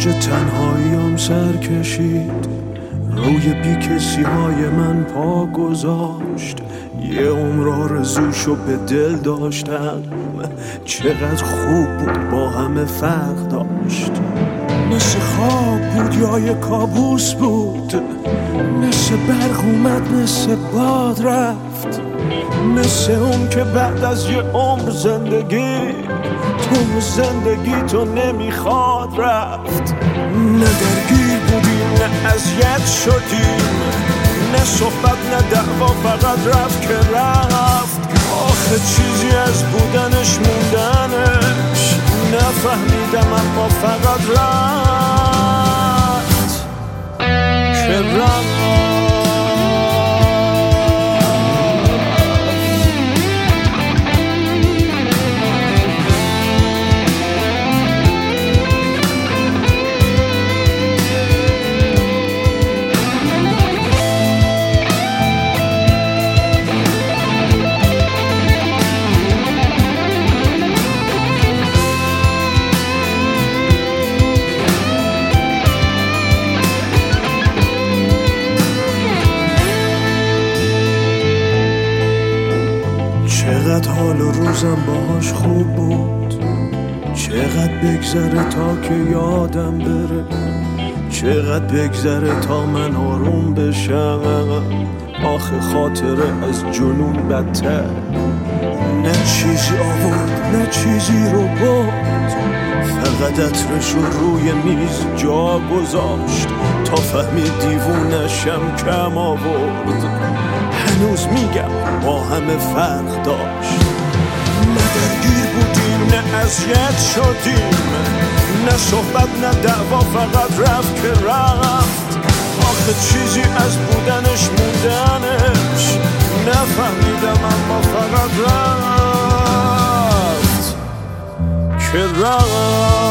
اوج تنهاییم سر کشید، روی بیکسی های من پا گذاشت. یه عمر آرزوشو به دل داشتم، چقدر خوب بود با همه فرق داشت. مثل خواب بود یا یه کابوس بود، مثل برق اومد مثل باد رفت، مثل اون که بعد از یه عمر زندگی تو زندگی تو نمیخواد رفت. نه درگیر بودیم نه اذیت شدیم، نه صحبت نه دعوا، فقط رفت که رفت. آخه چیزی از بودنش موندنش نفهمیدم، اما فقط رفت که رفت. چقدر حال و روزم باهاش خوب بود، چقدر بگذره تا که یادم بره، چقدر بگذره تا من آروم بشم. آخه خاطره از جنون بدتر، نه چیزی آورد نه چیزی رو برد، فقط عطرش رو روی میز جا گذاشت تا فهمید دیوونشم کم آورد. هنوز میگم با همه فرق داشت، نه درگیر بودیم نه اذیت شدیم، نه صحبت نه دعوا، فقط رفت که رفت. آخه چیزی از بودنش موندنش نفهمیدم، اما فقط رفت که رفت.